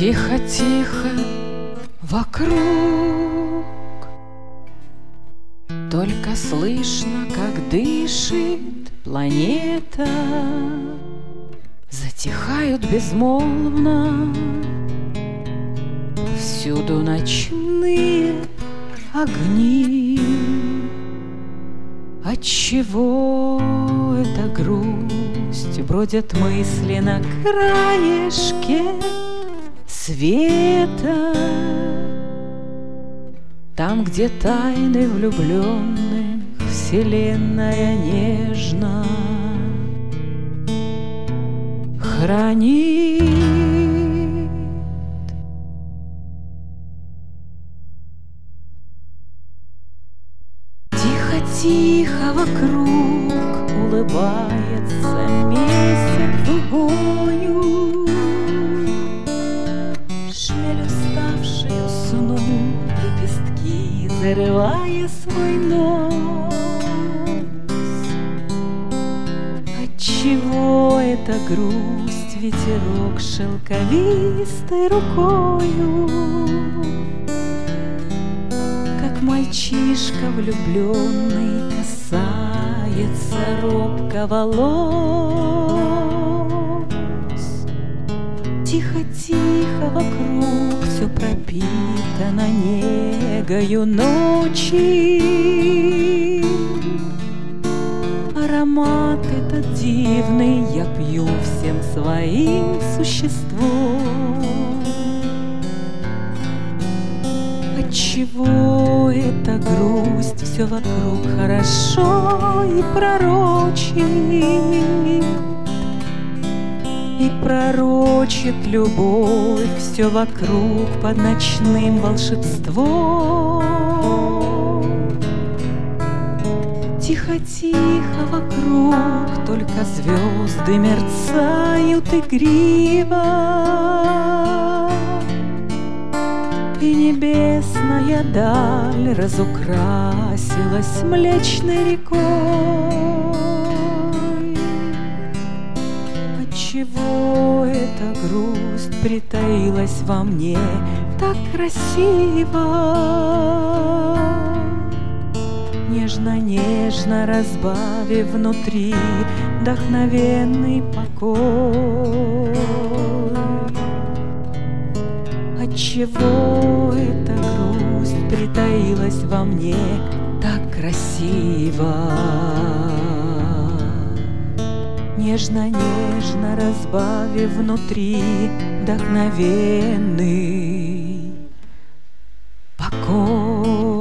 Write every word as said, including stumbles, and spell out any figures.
Тихо-тихо вокруг, только слышно, как дышит планета. Затихают безмолвно всюду ночные огни. Отчего эта грусть? Бродят мысли на краешке света, там, где тайны влюбленных вселенная нежно хранит. Тихо-тихо вокруг улыбается месяц дугою, шмель уставший уснул, лепестки зарывая свой нос. Отчего эта грусть? Ветерок шелковистой рукою, как мальчишка влюбленный касается робко волос. Тихо-тихо вокруг все пропитано негою ночи. Аромат этот дивный я пью всем своим существом. Отчего эта грусть? Все вокруг хорошо и пророчит, и пророчит любовь все вокруг под ночным волшебством. Тихо-тихо вокруг только звезды мерцают игриво, и небесная даль разукрасилась Млечной рекой. Отчего эта грусть притаилась во мне так красиво, нежно-нежно разбавив внутри вдохновенный покой? Отчего эта грусть притаилась во мне так красиво, нежно-нежно разбавив внутри вдохновенный покой?